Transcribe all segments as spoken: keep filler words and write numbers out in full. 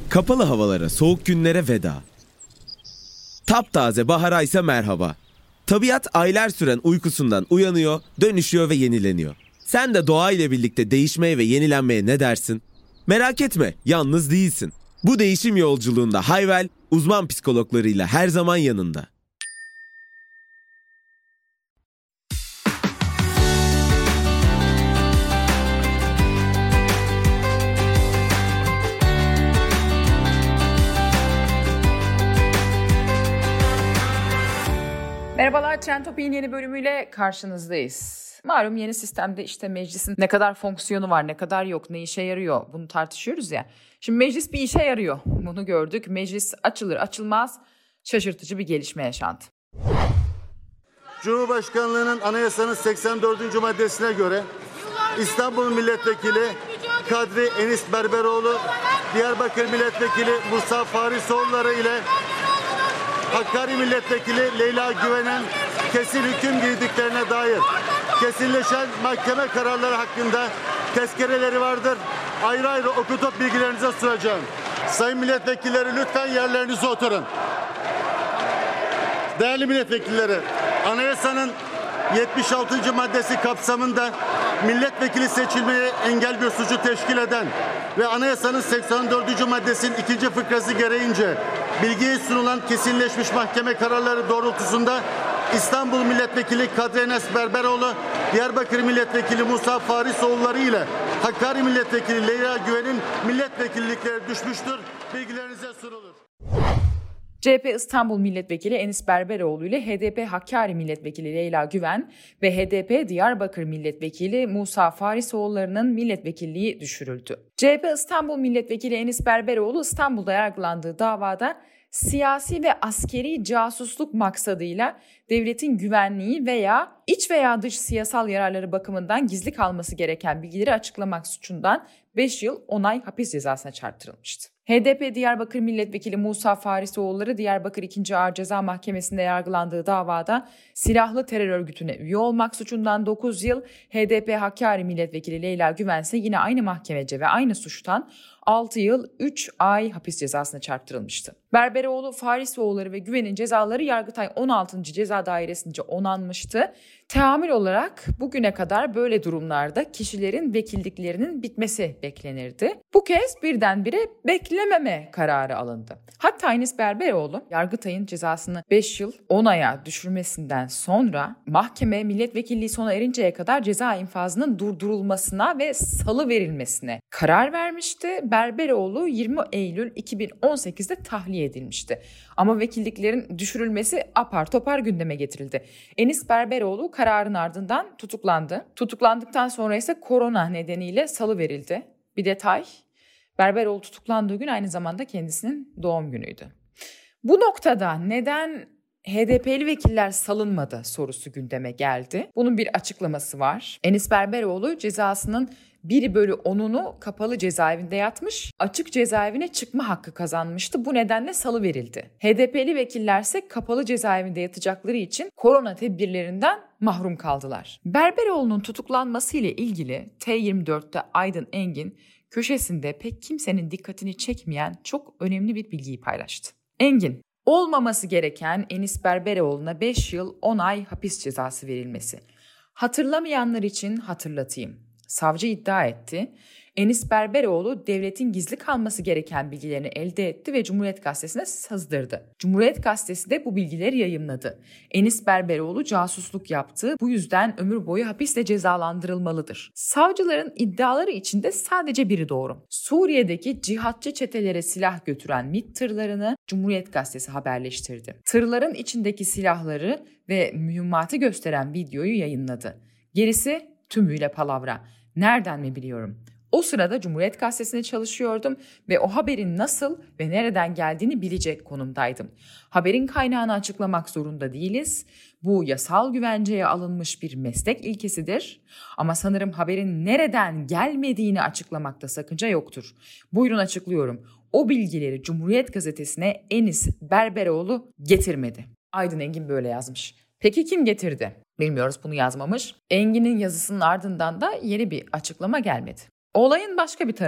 Kapalı havalara, soğuk günlere veda. Taptaze bahara ise merhaba. Tabiat aylar süren uykusundan uyanıyor, dönüşüyor ve yenileniyor. Sen de doğa ile birlikte değişmeye ve yenilenmeye ne dersin? Merak etme, yalnız değilsin. Bu değişim yolculuğunda Hayvel, uzman psikologlarıyla her zaman yanında. Merhabalar, Trend Topi'nin yeni bölümüyle karşınızdayız. Malum yeni sistemde işte meclisin ne kadar fonksiyonu var, ne kadar yok, ne işe yarıyor bunu tartışıyoruz ya. Şimdi meclis bir işe yarıyor. Bunu gördük. Meclis açılır açılmaz şaşırtıcı bir gelişme yaşandı. Cumhurbaşkanlığının anayasanın seksen dördüncü maddesine göre İstanbul Milletvekili Kadri Enis Berberoğlu, Diyarbakır Milletvekili Musa Farisoğulları ile Hakkari Milletvekili Leyla Güven'in kesin hüküm giydiklerine dair kesinleşen mahkeme kararları hakkında tezkereleri vardır. Ayrı ayrı okutup bilgilerinize sunacağım. Sayın milletvekilleri, lütfen yerlerinize oturun. Değerli milletvekilleri, anayasanın yetmiş altıncı maddesi kapsamında milletvekili seçilmeye engel bir suçu teşkil eden ve anayasanın seksen dördüncü maddesinin ikinci fıkrası gereğince bilgiye sunulan kesinleşmiş mahkeme kararları doğrultusunda İstanbul Milletvekili Kadri Enis Berberoğlu, Diyarbakır Milletvekili Musa Farisoğulları ile Hakkari Milletvekili Leyla Güven'in milletvekillikleri düşmüştür. Bilgilerinize sunulur. C H P İstanbul Milletvekili Enis Berberoğlu ile H D P Hakkari Milletvekili Leyla Güven ve H D P Diyarbakır Milletvekili Musa Farisoğulları'nın milletvekilliği düşürüldü. C H P İstanbul Milletvekili Enis Berberoğlu İstanbul'da yargılandığı davada siyasi ve askeri casusluk maksadıyla devletin güvenliği veya iç veya dış siyasal yararları bakımından gizli kalması gereken bilgileri açıklamak suçundan beş yıl on ay hapis cezasına çarptırılmıştı. H D P Diyarbakır Milletvekili Musa Farisoğulları Diyarbakır ikinci Ağır Ceza Mahkemesi'nde yargılandığı davada silahlı terör örgütüne üye olmak suçundan dokuz yıl, H D P Hakkari Milletvekili Leyla Güven ise yine aynı mahkemece ve aynı suçtan altı yıl üç ay hapis cezasına çarptırılmıştı. Berberoğlu, Farisoğulları ve Güven'in cezaları Yargıtay on altıncı Ceza Dairesi'nce onanmıştı. Teamül olarak bugüne kadar böyle durumlarda kişilerin vekilliklerinin bitmesi beklenirdi. Bu kez birdenbire beklememe kararı alındı. Hatta Enis Berberoğlu Yargıtay'ın cezasını beş yıl on aya düşürmesinden sonra mahkeme milletvekilliği sona erinceye kadar ceza infazının durdurulmasına ve salı verilmesine karar vermişti. Berberoğlu yirmi Eylül iki bin on sekizde tahliye edilmişti. Ama vekilliklerin düşürülmesi apar topar gündeme getirildi. Enis Berberoğlu kararın ardından tutuklandı. Tutuklandıktan sonra ise korona nedeniyle salı verildi. Bir detay, Berberoğlu tutuklandığı gün aynı zamanda kendisinin doğum günüydü. Bu noktada neden H D P'li vekiller salınmadı sorusu gündeme geldi. Bunun bir açıklaması var. Enis Berberoğlu cezasının bir bölü onunu kapalı cezaevinde yatmış, açık cezaevine çıkma hakkı kazanmıştı. Bu nedenle salı verildi. H D P'li vekillerse kapalı cezaevinde yatacakları için korona tedbirlerinden mahrum kaldılar. Berberoğlu'nun tutuklanması ile ilgili T yirmi dörtte Aydın Engin köşesinde pek kimsenin dikkatini çekmeyen çok önemli bir bilgiyi paylaştı. Engin, olmaması gereken Enis Berberoğlu'na beş yıl on ay hapis cezası verilmesi. Hatırlamayanlar için hatırlatayım. Savcı iddia etti. Enis Berberoğlu devletin gizli kalması gereken bilgilerini elde etti ve Cumhuriyet Gazetesi'ne sızdırdı. Cumhuriyet Gazetesi de bu bilgileri yayımladı. Enis Berberoğlu casusluk yaptı. Bu yüzden ömür boyu hapisle cezalandırılmalıdır. Savcıların iddiaları içinde sadece biri doğru. Suriye'deki cihatçı çetelere silah götüren MİT tırlarını Cumhuriyet Gazetesi haberleştirdi. Tırların içindeki silahları ve mühimmatı gösteren videoyu yayınladı. Gerisi tümüyle palavra. Nereden mi biliyorum? O sırada Cumhuriyet Gazetesi'nde çalışıyordum ve o haberin nasıl ve nereden geldiğini bilecek konumdaydım. Haberin kaynağını açıklamak zorunda değiliz. Bu yasal güvenceye alınmış bir meslek ilkesidir. Ama sanırım haberin nereden gelmediğini açıklamakta sakınca yoktur. Buyurun açıklıyorum. O bilgileri Cumhuriyet Gazetesi'ne Enis Berberoğlu getirmedi. Aydın Engin böyle yazmış. Peki kim getirdi? Bilmiyoruz, bunu yazmamış. Engin'in yazısının ardından da yeni bir açıklama gelmedi. Olayın başka bir tarafı,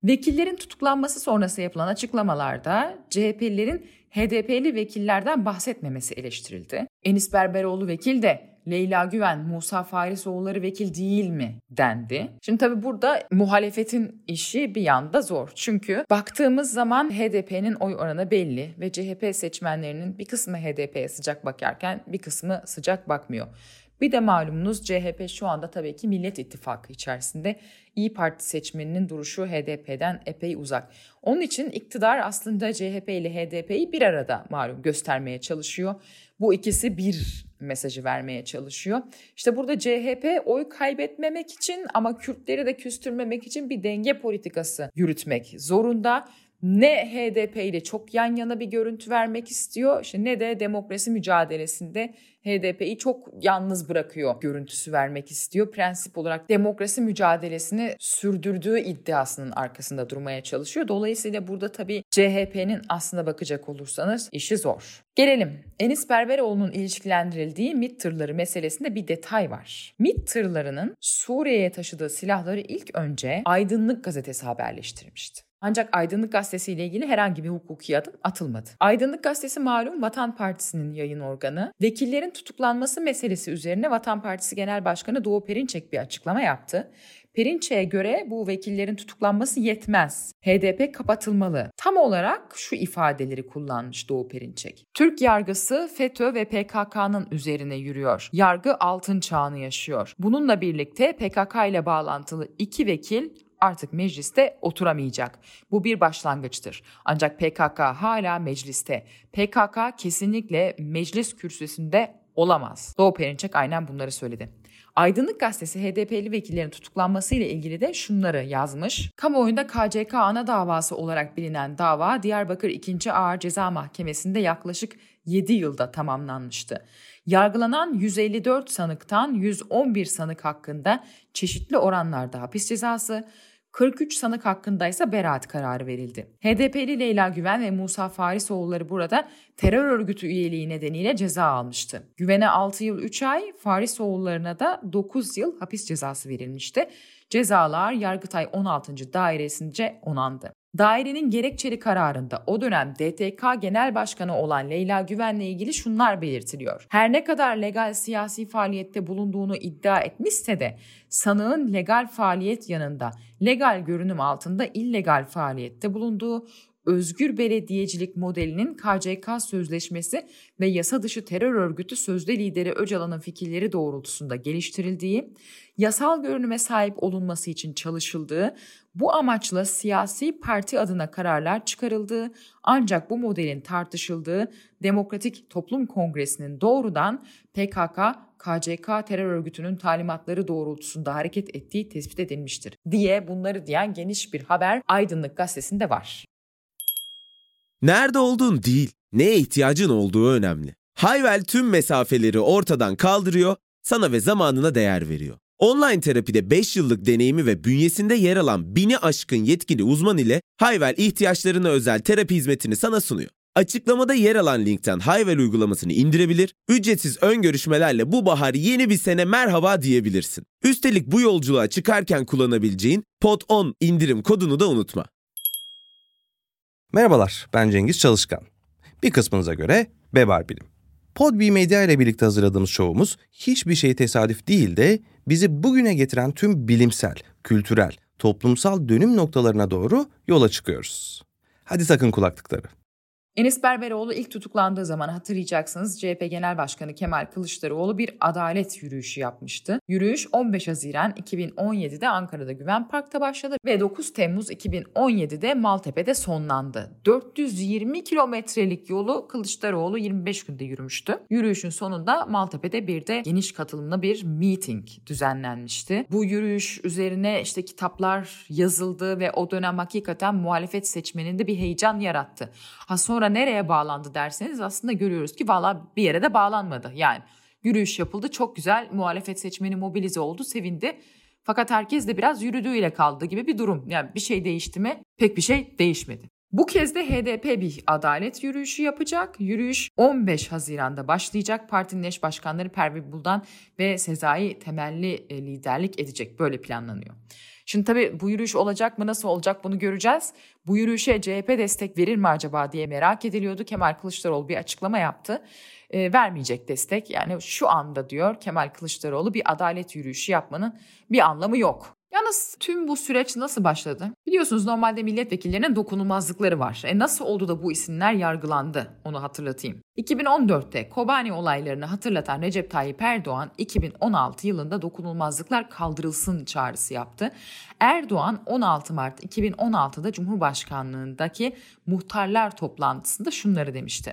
Vekillerin tutuklanması sonrası yapılan açıklamalarda C H P'lilerin H D P'li vekillerden bahsetmemesi eleştirildi. Enis Berberoğlu vekil de Leyla Güven, Musa Farisoğulları vekil değil mi dendi. Şimdi tabii burada muhalefetin işi bir yanda zor. Çünkü baktığımız zaman H D P'nin oy oranı belli ve C H P seçmenlerinin bir kısmı H D P'ye sıcak bakarken bir kısmı sıcak bakmıyor. Bir de malumunuz C H P şu anda tabii ki Millet İttifakı içerisinde. İYİ Parti seçmeninin duruşu H D P'den epey uzak. Onun için iktidar aslında C H P ile H D P'yi bir arada malum göstermeye çalışıyor. Bu ikisi bir mesajı vermeye çalışıyor. İşte burada C H P oy kaybetmemek için ama Kürtleri de küstürmemek için bir denge politikası yürütmek zorunda. Ne H D P ile çok yan yana bir görüntü vermek istiyor, işte ne de demokrasi mücadelesinde H D P'yi çok yalnız bırakıyor görüntüsü vermek istiyor. Prensip olarak demokrasi mücadelesini sürdürdüğü iddiasının arkasında durmaya çalışıyor. Dolayısıyla burada tabii C H P'nin aslına bakacak olursanız işi zor. Gelelim Enis Berberoğlu'nun ilişkilendirildiği MİT tırları meselesinde bir detay var. MİT tırlarının Suriye'ye taşıdığı silahları ilk önce Aydınlık Gazetesi haberleştirmişti. Ancak Aydınlık Gazetesi ile ilgili herhangi bir hukuki adım atılmadı. Aydınlık Gazetesi malum Vatan Partisi'nin yayın organı. Vekillerin tutuklanması meselesi üzerine Vatan Partisi Genel Başkanı Doğu Perinçek bir açıklama yaptı. Perinçek'e göre bu vekillerin tutuklanması yetmez. H D P kapatılmalı. Tam olarak şu ifadeleri kullanmış Doğu Perinçek. Türk yargısı FETÖ ve P K K'nın üzerine yürüyor. Yargı altın çağını yaşıyor. Bununla birlikte P K K ile bağlantılı iki vekil artık mecliste oturamayacak. Bu bir başlangıçtır. Ancak P K K hala mecliste. P K K kesinlikle meclis kürsüsünde olamaz. Doğu Perinçek aynen bunları söyledi. Aydınlık Gazetesi H D P'li vekillerin tutuklanması ile ilgili de şunları yazmış. Kamuoyunda K C K ana davası olarak bilinen dava Diyarbakır ikinci Ağır Ceza Mahkemesi'nde yaklaşık yedi yılda tamamlanmıştı. Yargılanan yüz elli dört sanıktan yüz on bir sanık hakkında çeşitli oranlarda hapis cezası, kırk üç sanık hakkında ise beraat kararı verildi. H D P'li Leyla Güven ve Musa Farisoğulları burada terör örgütü üyeliği nedeniyle ceza almıştı. Güven'e altı yıl üç ay, Farisoğullarına da dokuz yıl hapis cezası verilmişti. Cezalar Yargıtay on altıncı dairesince onandı. Dairenin gerekçeli kararında o dönem D T K Genel Başkanı olan Leyla Güven'le ilgili şunlar belirtiliyor. Her ne kadar legal siyasi faaliyette bulunduğunu iddia etmişse de sanığın legal faaliyet yanında legal görünüm altında illegal faaliyette bulunduğu, özgür belediyecilik modelinin K C K sözleşmesi ve yasa dışı terör örgütü sözde lideri Öcalan'ın fikirleri doğrultusunda geliştirildiği, yasal görünüme sahip olunması için çalışıldığı, bu amaçla siyasi parti adına kararlar çıkarıldığı, ancak bu modelin tartışıldığı Demokratik Toplum Kongresi'nin doğrudan P K K, K C K terör örgütünün talimatları doğrultusunda hareket ettiği tespit edilmiştir diye bunları diyen geniş bir haber Aydınlık Gazetesi'nde var. Nerede olduğun değil, neye ihtiyacın olduğu önemli. Hayvel tüm mesafeleri ortadan kaldırıyor, sana ve zamanına değer veriyor. Online terapide beş yıllık deneyimi ve bünyesinde yer alan bini aşkın yetkili uzman ile Hayvel ihtiyaçlarına özel terapi hizmetini sana sunuyor. Açıklamada yer alan linkten Hayvel uygulamasını indirebilir, ücretsiz ön görüşmelerle bu bahar yeni bir sene merhaba diyebilirsin. Üstelik bu yolculuğa çıkarken kullanabileceğin P O D on indirim kodunu da unutma. Merhabalar, ben Cengiz Çalışkan. Bir kısmınıza göre Bebar Bilim. Podbi Medya ile birlikte hazırladığımız şovumuz hiçbir şey tesadüf değil de bizi bugüne getiren tüm bilimsel, kültürel, toplumsal dönüm noktalarına doğru yola çıkıyoruz. Hadi takın kulaklıkları. Enis Berberoğlu ilk tutuklandığı zaman hatırlayacaksınız C H P Genel Başkanı Kemal Kılıçdaroğlu bir adalet yürüyüşü yapmıştı. Yürüyüş on beş Haziran iki bin on yedide Ankara'da Güven Park'ta başladı ve dokuz Temmuz iki bin on yedide Maltepe'de sonlandı. dört yüz yirmi kilometrelik yolu Kılıçdaroğlu yirmi beş günde yürümüştü. Yürüyüşün sonunda Maltepe'de bir de geniş katılımlı bir meeting düzenlenmişti. Bu yürüyüş üzerine işte kitaplar yazıldı ve o dönem hakikaten muhalefet seçmeninde bir heyecan yarattı. Ha sonra nereye bağlandı derseniz aslında görüyoruz ki valla bir yere de bağlanmadı. Yani yürüyüş yapıldı, çok güzel, muhalefet seçmeni mobilize oldu, sevindi. Fakat herkes de biraz yürüdüğüyle kaldı gibi bir durum. Yani bir şey değişti mi? Pek bir şey değişmedi. Bu kez de H D P bir adalet yürüyüşü yapacak. Yürüyüş on beş Haziran'da başlayacak. Partinin eş başkanları Pervin Buldan ve Sezai Temelli liderlik edecek. Böyle planlanıyor. Şimdi tabii bu yürüyüş olacak mı, nasıl olacak bunu göreceğiz. Bu yürüyüşe C H P destek verir mi acaba diye merak ediliyordu. Kemal Kılıçdaroğlu bir açıklama yaptı. E, vermeyecek destek. Yani şu anda diyor Kemal Kılıçdaroğlu bir adalet yürüyüşü yapmanın bir anlamı yok. Yalnız tüm bu süreç nasıl başladı? Biliyorsunuz normalde milletvekillerinin dokunulmazlıkları var. E nasıl oldu da bu isimler yargılandı? Onu hatırlatayım. iki bin on dörtte Kobani olaylarını hatırlatan Recep Tayyip Erdoğan iki bin on altı yılında dokunulmazlıklar kaldırılsın çağrısı yaptı. Erdoğan on altı Mart iki bin on altıda Cumhurbaşkanlığındaki muhtarlar toplantısında şunları demişti.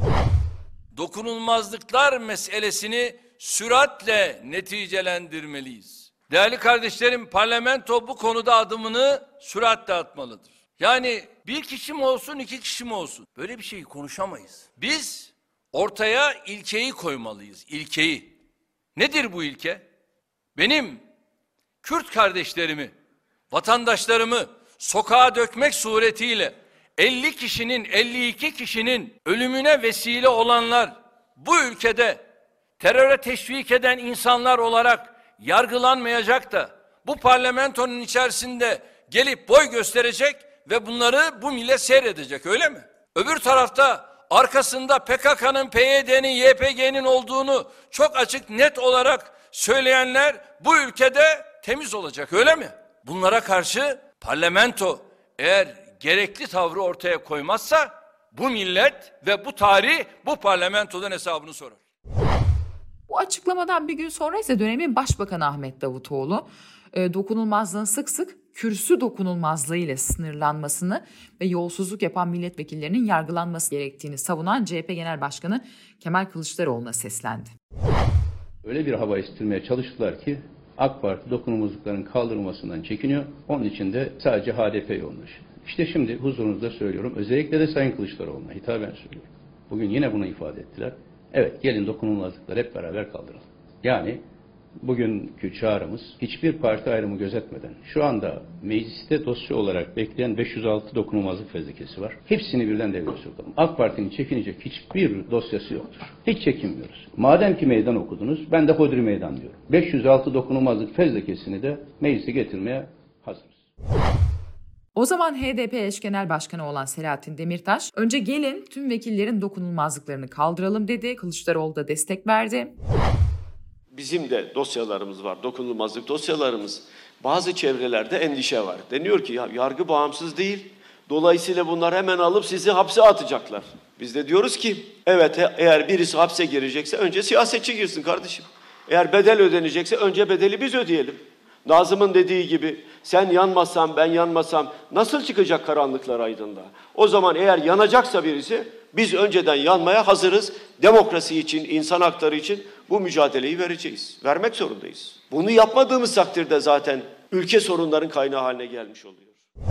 Dokunulmazlıklar meselesini süratle neticelendirmeliyiz. Değerli kardeşlerim, parlamento bu konuda adımını süratle atmalıdır. Yani bir kişi mi olsun, iki kişi mi olsun? Böyle bir şeyi konuşamayız. Biz ortaya ilkeyi koymalıyız, ilkeyi. Nedir bu ilke? Benim Kürt kardeşlerimi, vatandaşlarımı sokağa dökmek suretiyle elli kişinin, elli iki kişinin ölümüne vesile olanlar bu ülkede teröre teşvik eden insanlar olarak yargılanmayacak da bu parlamentonun içerisinde gelip boy gösterecek ve bunları bu millet seyredecek, öyle mi? Öbür tarafta arkasında P K K'nın, P Y D'nin, Y P G'nin olduğunu çok açık net olarak söyleyenler bu ülkede temiz olacak, öyle mi? Bunlara karşı parlamento eğer gerekli tavrı ortaya koymazsa bu millet ve bu tarih bu parlamentodan hesabını sorar. Bu açıklamadan bir gün sonra ise dönemin Başbakanı Ahmet Davutoğlu e, dokunulmazlığın sık sık kürsü dokunulmazlığı ile sınırlanmasını ve yolsuzluk yapan milletvekillerinin yargılanması gerektiğini savunan C H P Genel Başkanı Kemal Kılıçdaroğlu'na seslendi. Öyle bir hava estirmeye çalıştılar ki AK Parti dokunulmazlıkların kaldırılmasından çekiniyor. Onun için de sadece H D P yoğunlaşıyor. İşte şimdi huzurunuzda söylüyorum, özellikle de Sayın Kılıçdaroğlu'na hitaben söylüyorum. Bugün yine bunu ifade ettiler. Evet, gelin dokunulmazlıkları hep beraber kaldıralım. Yani bugünkü çağrımız hiçbir parti ayrımı gözetmeden şu anda mecliste dosya olarak bekleyen beş yüz altı dokunulmazlık fezlekesi var. Hepsini birden devreye sokalım. AK Parti'nin çekinecek hiçbir dosyası yoktur. Hiç çekinmiyoruz. Madem ki meydan okudunuz, ben de hodri meydan diyorum. beş yüz altı dokunulmazlık fezlekesini de meclise getirmeye hazırız. O zaman H D P eş genel başkanı olan Selahattin Demirtaş, önce gelin tüm vekillerin dokunulmazlıklarını kaldıralım dedi. Kılıçdaroğlu da destek verdi. Bizim de dosyalarımız var, dokunulmazlık dosyalarımız. Bazı çevrelerde endişe var. Deniyor ki ya yargı bağımsız değil, dolayısıyla bunlar hemen alıp sizi hapse atacaklar. Biz de diyoruz ki evet, eğer birisi hapse girecekse önce siyasetçi girsin kardeşim. Eğer bedel ödenecekse önce bedeli biz ödeyelim. Nazım'ın dediği gibi sen yanmasam ben yanmasam nasıl çıkacak karanlıklar aydınlığa? O zaman eğer yanacaksa birisi biz önceden yanmaya hazırız. Demokrasi için, insan hakları için bu mücadeleyi vereceğiz. Vermek zorundayız. Bunu yapmadığımız takdirde zaten ülke sorunların kaynağı haline gelmiş oluyor.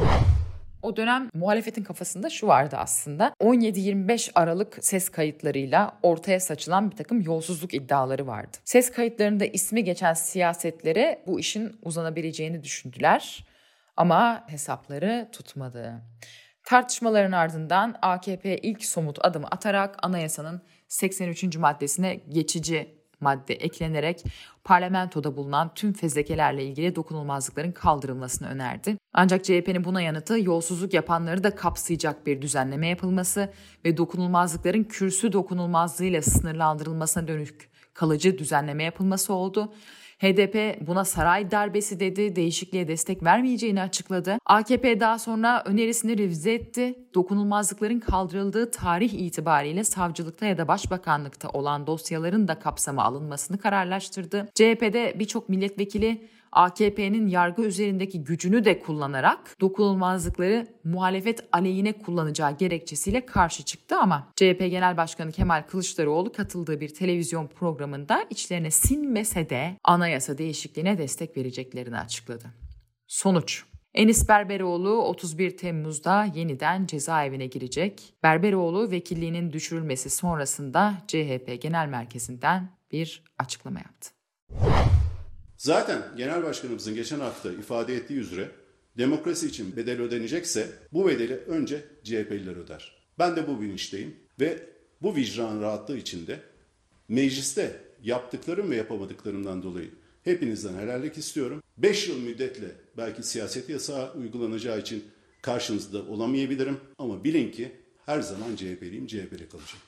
O dönem muhalefetin kafasında şu vardı aslında. on yedi yirmi beş Aralık ses kayıtlarıyla ortaya saçılan bir takım yolsuzluk iddiaları vardı. Ses kayıtlarında ismi geçen siyasetlere bu işin uzanabileceğini düşündüler ama hesapları tutmadı. Tartışmaların ardından A K P ilk somut adımı atarak anayasanın seksen üçüncü maddesine geçici madde eklenerek parlamentoda bulunan tüm fezlekelerle ilgili dokunulmazlıkların kaldırılmasını önerdi. Ancak C H P'nin buna yanıtı yolsuzluk yapanları da kapsayacak bir düzenleme yapılması ve dokunulmazlıkların kürsü dokunulmazlığıyla sınırlandırılmasına dönük kalıcı düzenleme yapılması oldu. H D P buna saray darbesi dedi, değişikliğe destek vermeyeceğini açıkladı. A K P daha sonra önerisini revize etti. Dokunulmazlıkların kaldırıldığı tarih itibariyle savcılıkta ya da başbakanlıkta olan dosyaların da kapsama alınmasını kararlaştırdı. C H P'de birçok milletvekili A K P'nin yargı üzerindeki gücünü de kullanarak dokunulmazlıkları muhalefet aleyhine kullanacağı gerekçesiyle karşı çıktı ama C H P Genel Başkanı Kemal Kılıçdaroğlu katıldığı bir televizyon programında içlerine sinmese de anayasa değişikliğine destek vereceklerini açıkladı. Sonuç: Enis Berberoğlu otuz bir Temmuz'da yeniden cezaevine girecek. Berberoğlu vekilliğinin düşürülmesi sonrasında C H P Genel Merkezi'nden bir açıklama yaptı. Zaten Genel Başkanımızın geçen hafta ifade ettiği üzere demokrasi için bedel ödenecekse bu bedeli önce C H P'liler öder. Ben de bu bilinçteyim ve bu vicdan rahatlığı içinde mecliste yaptıklarım ve yapamadıklarımdan dolayı Hepinizden helallik istiyorum. beş yıl müddetle belki siyaset yasağı uygulanacağı için karşınızda olamayabilirim. Ama bilin ki her zaman C H P'liyim, C H P'li kalacağım.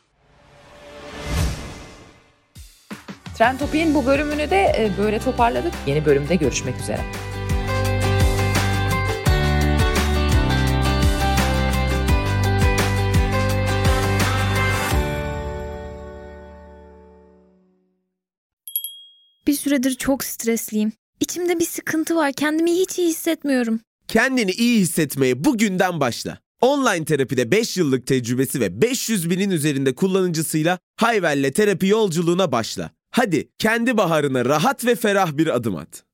Trend Topik'in bu bölümünü de böyle toparladık. Yeni bölümde görüşmek üzere. Bir süredir çok stresliyim. İçimde bir sıkıntı var. Kendimi hiç iyi hissetmiyorum. Kendini iyi hissetmeye bugünden başla. Online terapide beş yıllık tecrübesi ve beş yüz binin üzerinde kullanıcısıyla Hayvel'le terapi yolculuğuna başla. Hadi kendi baharına rahat ve ferah bir adım at.